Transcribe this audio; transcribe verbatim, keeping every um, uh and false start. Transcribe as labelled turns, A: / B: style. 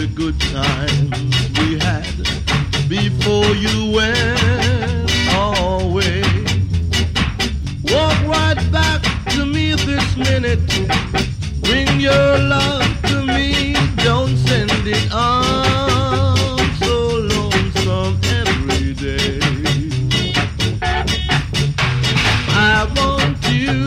A: the good times we had before you went away. Walk right back to me this minute. Bring your love to me. Don't send it on so lonesome every day. I want you